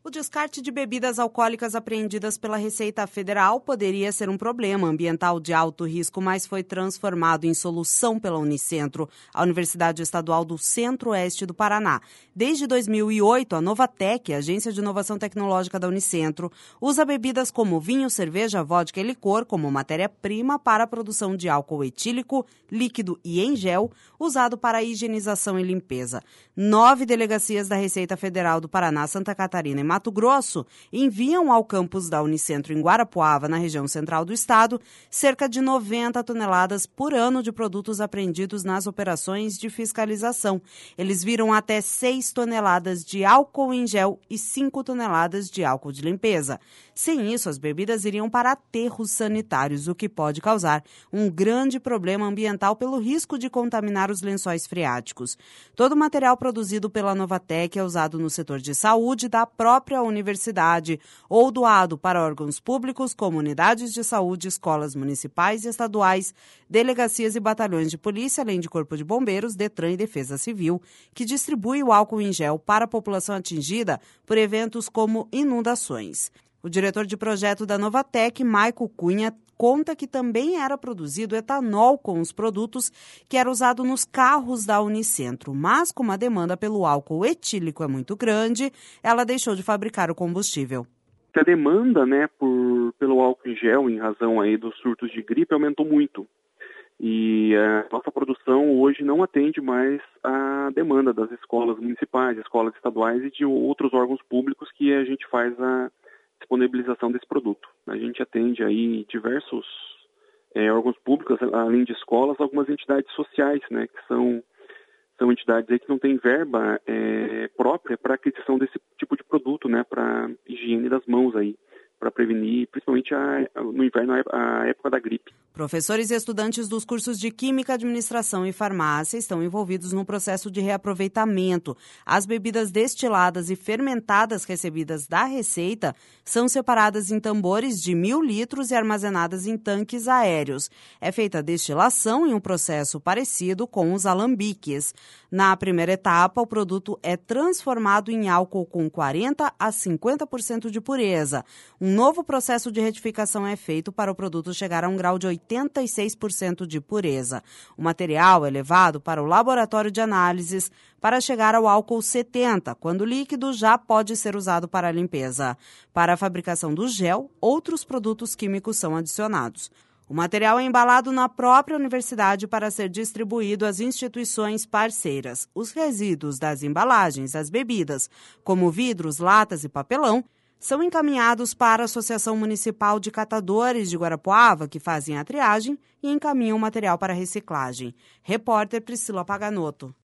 O descarte de bebidas alcoólicas apreendidas pela Receita Federal poderia ser um problema ambiental de alto risco, mas foi transformado em solução pela Unicentro, a Universidade Estadual do Centro-Oeste do Paraná. Desde 2008, a Novatec, a Agência de Inovação Tecnológica da Unicentro, usa bebidas como vinho, cerveja, vodka e licor como matéria-prima para a produção de álcool etílico, líquido e em gel, usado para higienização e limpeza. 9 delegacias da Receita Federal do Paraná, Santa Catarina e Mato Grosso enviam ao campus da Unicentro em Guarapuava, na região central do estado, cerca de 90 toneladas por ano de produtos apreendidos nas operações de fiscalização. Eles viram até 6 toneladas de álcool em gel e 5 toneladas de álcool de limpeza. Sem isso, as bebidas iriam para aterros sanitários, o que pode causar um grande problema ambiental pelo risco de contaminar os lençóis freáticos. Todo o material produzido pela Novatec é usado no setor de saúde da própria universidade ou doado para órgãos públicos, comunidades de saúde, escolas municipais e estaduais, delegacias e batalhões de polícia, além de Corpo de Bombeiros, Detran e Defesa Civil, que distribui o álcool em gel para a população atingida por eventos como inundações. O diretor de projeto da Novatec, Maico Cunha, conta que também era produzido etanol com os produtos que era usado nos carros da Unicentro, mas como a demanda pelo álcool etílico é muito grande, ela deixou de fabricar o combustível. A demanda, pelo álcool em gel, em razão aí dos surtos de gripe, aumentou muito. E a nossa produção hoje não atende mais à demanda das escolas municipais, escolas estaduais e de outros órgãos públicos que a gente faz a disponibilização desse produto. A gente atende aí diversos órgãos públicos, além de escolas, algumas entidades sociais, que são entidades aí que não têm verba própria para aquisição desse tipo de produto, para higiene das mãos aí, para prevenir, principalmente no inverno, a época da gripe. Professores e estudantes dos cursos de Química, Administração e Farmácia estão envolvidos no processo de reaproveitamento. As bebidas destiladas e fermentadas recebidas da Receita são separadas em tambores de 1.000 litros e armazenadas em tanques aéreos. É feita a destilação em um processo parecido com os alambiques. Na primeira etapa, o produto é transformado em álcool com 40% a 50% de pureza. Um novo processo de retificação é feito para o produto chegar a um grau de 86% de pureza. O material é levado para o laboratório de análises para chegar ao álcool 70%, quando o líquido já pode ser usado para a limpeza. Para a fabricação do gel, outros produtos químicos são adicionados. O material é embalado na própria universidade para ser distribuído às instituições parceiras. Os resíduos das embalagens, as bebidas, como vidros, latas e papelão, são encaminhados para a Associação Municipal de Catadores de Guarapuava, que fazem a triagem e encaminham o material para reciclagem. Repórter Priscila Paganotto.